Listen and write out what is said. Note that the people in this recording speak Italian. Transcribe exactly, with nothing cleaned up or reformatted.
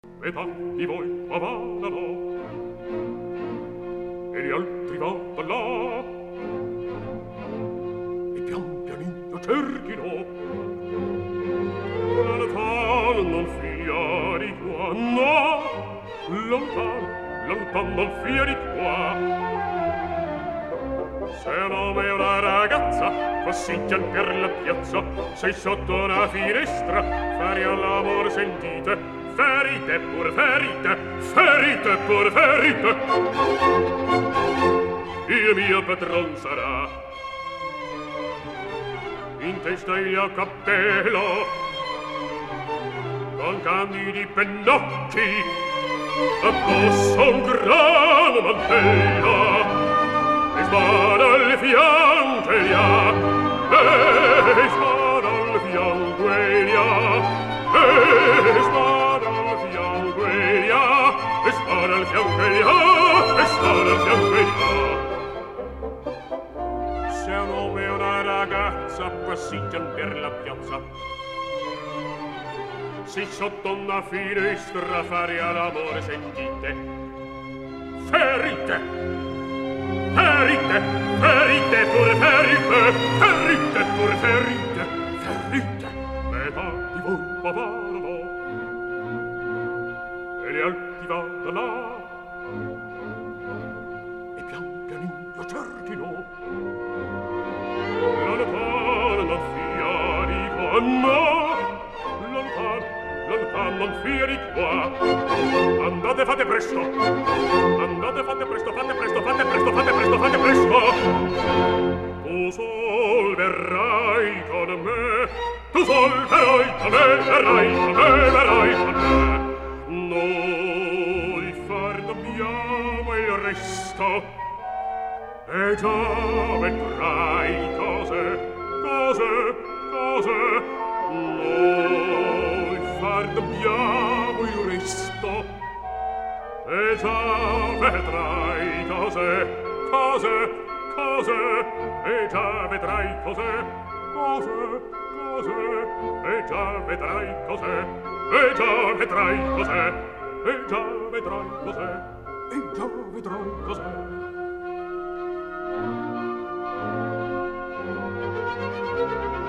Metà di voi qua vadano e gli altri vadano là e pian pianino cerchino lontano non fia di qua, no, lontano, lontano non fia di qua. Se un uomo e una ragazza passeggian per la piazza, sei sotto una finestra, fare all'amore sentite, ferite pur ferite, ferite pur ferite. Il mio padron sarà in testa il cappello con candidi pennocchi addosso un gran mantello e spada al fianco e gli ha e spada al fianco e gli ha e spada al fianco e gli ha e spada al fianco e gli ha e spada al fianco e gli ha. Se un uomo e una ragazza passeggian per la piazza, se sotto una finestra fare all'amore sentite, ferite, ferite, ferite pure ferite, ferite pure ferite, ferite. Metà di voi va vanno e gli altri vanno là e pian pianino cerchino lontano non fia di qua, no, lontano, lontano non fia di qua. Andate, fate presto, andate, fate presto, fate presto, fate presto, fate presto, fate presto. Tu sol verrai con me, tu sol verrai con me, verrai con me, verrai con me. Noi far dobbiamo il resto e già vedrai cose, cose, cose. Noi far dobbiamo il resto e già vedrai cose, cose, cose, e già vedrai cose, cose, cose, e già vedrai cose, e già vedrai cose, e già vedrai cose, e già vedrai cose.